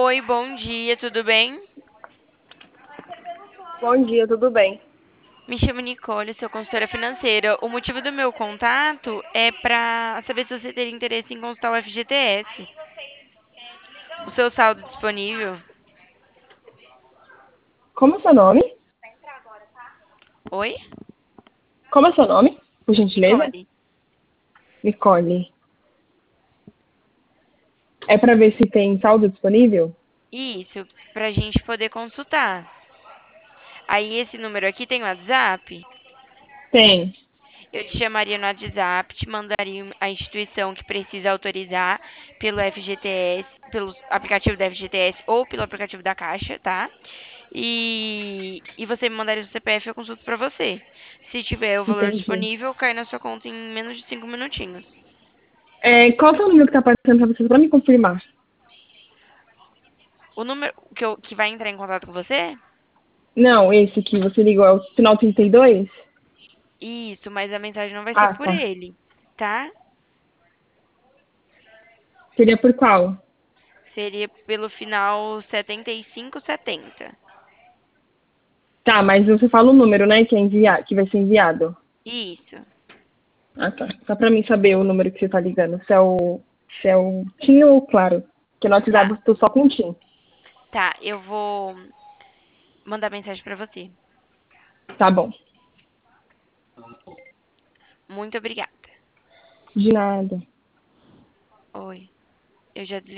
Oi, bom dia, tudo bem? Bom dia, tudo bem? Me chamo Nicole, sou consultora financeira. O motivo do meu contato é para saber se você teria interesse em consultar o FGTS. O seu saldo disponível? Como é seu nome? Oi? Como é seu nome, por gentileza? Nicole. Nicole. É para ver se tem saldo disponível? Isso, para a gente poder consultar. Aí esse número aqui tem o WhatsApp? Tem. Eu te chamaria no WhatsApp, te mandaria a instituição que precisa autorizar pelo FGTS, pelo aplicativo da FGTS ou pelo aplicativo da Caixa, tá? E você me mandaria o CPF e eu consulto pra você. Se tiver o valor Entendi. disponível, cai na sua conta em menos de 5 minutinhos. Qual que é o número que tá aparecendo para você, para me confirmar? O número que vai entrar em contato com você? Não, esse que você ligou é o final 32? Isso, mas a mensagem não vai ser Ah, por tá. ele, tá? Seria por qual? Seria pelo final 7570. Tá, mas você fala o número, né, que vai ser enviado. Isso. Ah, tá. Só para mim saber o número que você tá ligando. Se é o TIM ou Claro. Porque no WhatsApp Tá, eu tô só com TIM. tá, eu vou mandar mensagem pra você. Tá bom. Muito obrigada. De nada. Oi. Eu já desliguei.